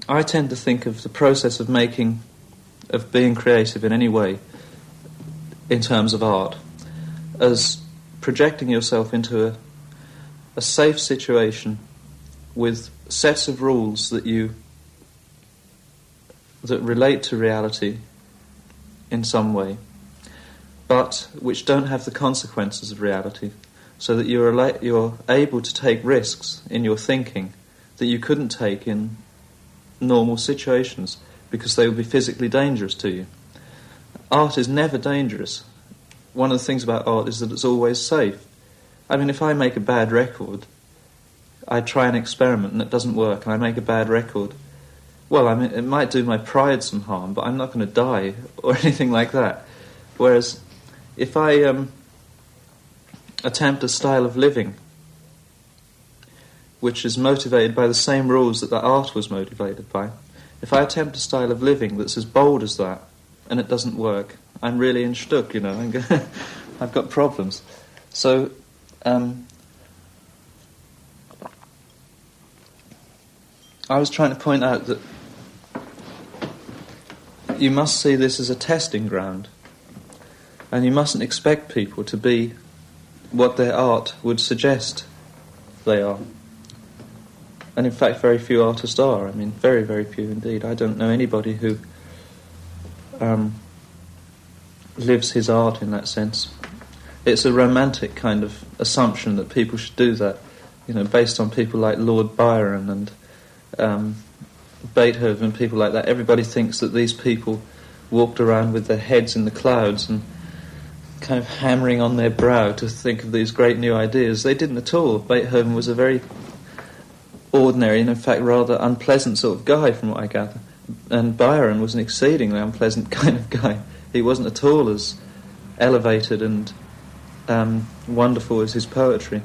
I tend to think of the process of being creative in any way, in terms of art, as projecting yourself into a safe situation with sets of rules that relate to reality in some way, but which don't have the consequences of reality, so that you're able to take risks in your thinking that you couldn't take in normal situations because they would be physically dangerous to you. Art is never dangerous. One of the things about art is that it's always safe. I mean, if I make a bad record, I try an experiment and it doesn't work, and I make a bad record, well, I mean, it might do my pride some harm, but I'm not going to die or anything like that. Whereas if I attempt a style of living which is motivated by the same rules that art was motivated by, if I attempt a style of living that's as bold as that, and it doesn't work, I'm really in shtuck, you know. I've got problems. So, I was trying to point out that you must see this as a testing ground, and you mustn't expect people to be what their art would suggest they are. And in fact, very few artists are. I mean, very, very few indeed. I don't know anybody who lives his art in that sense. It's a romantic kind of assumption that people should do that, you know, based on people like Lord Byron and Beethoven and people like that. Everybody thinks that these people walked around with their heads in the clouds and kind of hammering on their brow to think of these great new ideas. They didn't at all. Beethoven was a very ordinary and in fact rather unpleasant sort of guy, from what I gather. And Byron was an exceedingly unpleasant kind of guy. He wasn't at all as elevated and wonderful as his poetry.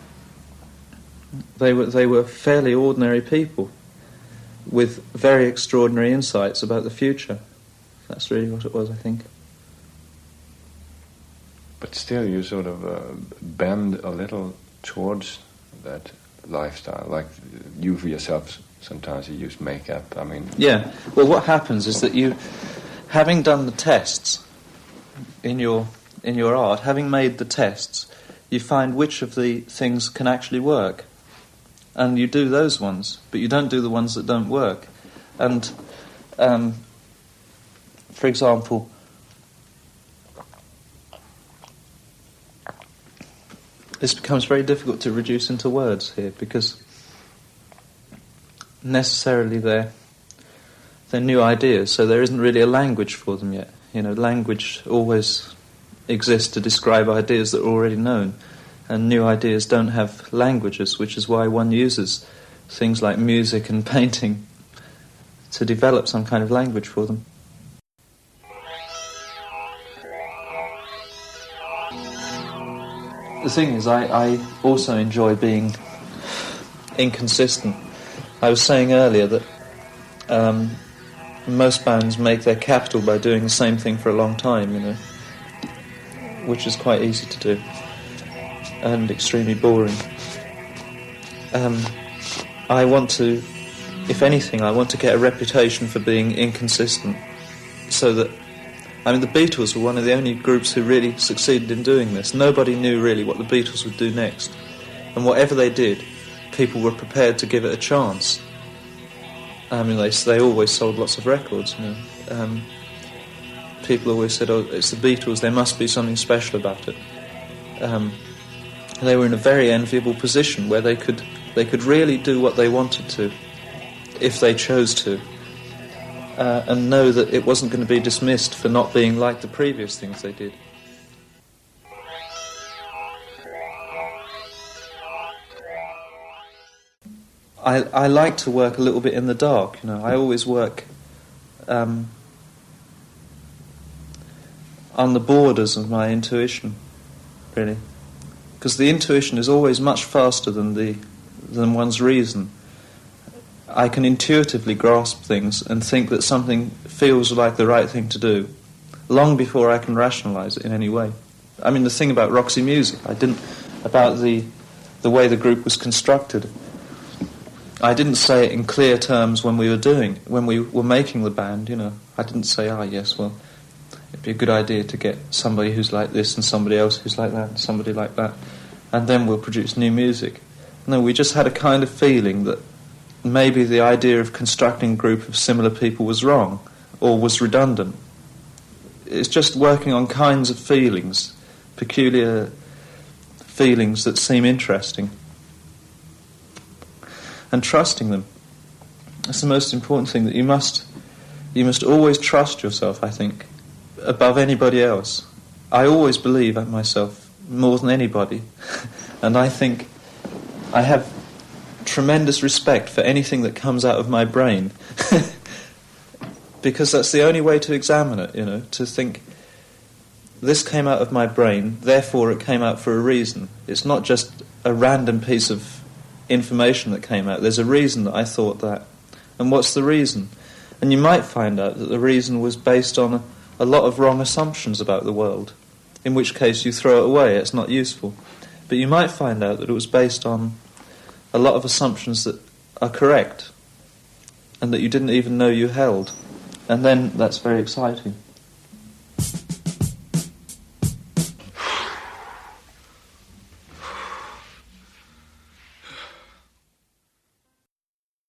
They were fairly ordinary people with very extraordinary insights about the future. That's really what it was, I think. But still you sort of bend a little towards that lifestyle, like you for yourself sometimes you use makeup. I mean, yeah, well, what happens is that you, having done the tests in your art, having made the tests, you find which of the things can actually work, and you do those ones, but you don't do the ones that don't work. And for example, this becomes very difficult to reduce into words here, because necessarily they're new ideas, so there isn't really a language for them yet. You know, language always exists to describe ideas that are already known, and new ideas don't have languages, which is why one uses things like music and painting to develop some kind of language for them. The thing is, I also enjoy being inconsistent. I was saying earlier that most bands make their capital by doing the same thing for a long time, you know, which is quite easy to do and extremely boring. I want to, if anything, I want to get a reputation for being inconsistent, so that, I mean, the Beatles were one of the only groups who really succeeded in doing this. Nobody knew really what the Beatles would do next, and whatever they did, people were prepared to give it a chance. I mean, they always sold lots of records, you know. People always said, "Oh, it's the Beatles, there must be something special about it." They were in a very enviable position where they could really do what they wanted to, if they chose to, and know that it wasn't going to be dismissed for not being like the previous things they did. I like to work a little bit in the dark, you know. I always work on the borders of my intuition, really, because the intuition is always much faster than one's reason. I can intuitively grasp things and think that something feels like the right thing to do long before I can rationalise it in any way. I mean, the thing about Roxy Music, about the way the group was constructed, I didn't say it in clear terms when we were making the band, you know. I didn't say, yes, well, it'd be a good idea to get somebody who's like this and somebody else who's like that and somebody like that, and then we'll produce new music. No, we just had a kind of feeling that maybe the idea of constructing a group of similar people was wrong or was redundant. It's just working on kinds of feelings, peculiar feelings that seem interesting, and trusting them. That's the most important thing, that you must always trust yourself, I think, above anybody else. I always believe in myself more than anybody, and I think I have tremendous respect for anything that comes out of my brain, because that's the only way to examine it, you know, to think, this came out of my brain, therefore it came out for a reason. It's not just a random piece of information that came out. There's a reason that I thought that. And what's the reason? And you might find out that the reason was based on a lot of wrong assumptions about the world, in which case you throw it away, it's not useful. But you might find out that it was based on a lot of assumptions that are correct and that you didn't even know you held. And then that's very exciting.